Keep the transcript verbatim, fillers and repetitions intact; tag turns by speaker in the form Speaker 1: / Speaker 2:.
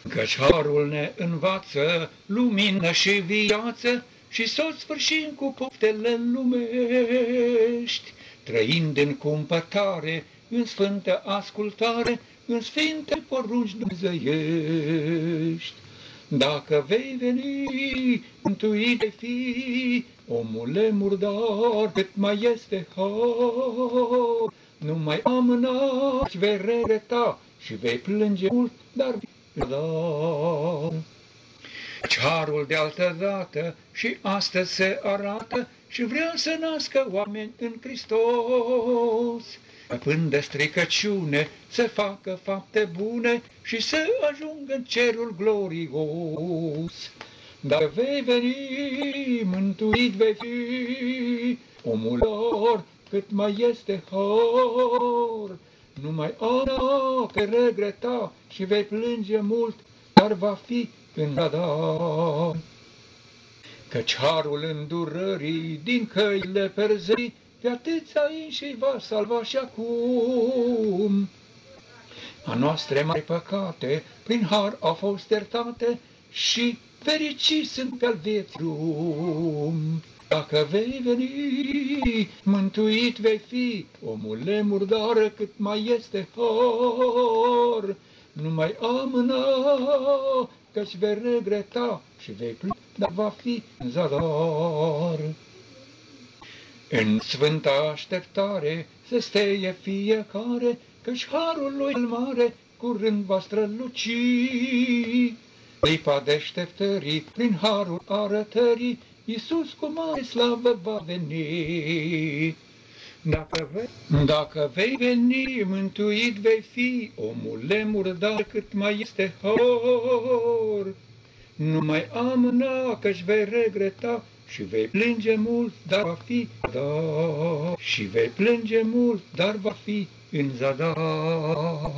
Speaker 1: Căci harul ne învață lumină și viață și să sfârșim cu poftele lumești, trăind în cumpătare, în sfântă ascultare, în sfinte porunci dumnezeiești. Dacă vei veni, mântuit vei fi, omule murdar, cât mai este har. Nu mai amâna, vei regreta și vei plânge mult, dar da. Harul de altă dată și astăzi se arată și vrea să nască oameni în Hristos. Până de stricăciune să facă fapte bune și să ajungă în cerul glorios. Dacă vei veni, mântuit vei fi, omul lor, cât mai este har. Nu mai ana că regreta și vei plânge mult, dar va fi în zadar. Căci harul îndurării din căile perzării pe atâția înși va salva și acum. A noastre mari păcate prin har au fost iertate și fericiți sunt pe-al vieții drum. Dacă vei veni, mântuit vei fi, omule murdar, cât mai este har. Nu mai amâna, căci vei regreta și vei plânge, dar va fi în zadar. În sfânta așteptare să steie fiecare, căci harul lui cel mare curând va străluci. Clipa deșteptării, prin harul arătării, Iisus cu mare slavă va veni. Dacă vei, dacă vei veni, mântuit vei fi, omule murdar, cât mai este har. Nu mai amâna, că-și vei regreta și vei plânge mult, dar va fi da. Și vei plânge mult, dar va fi în zadar.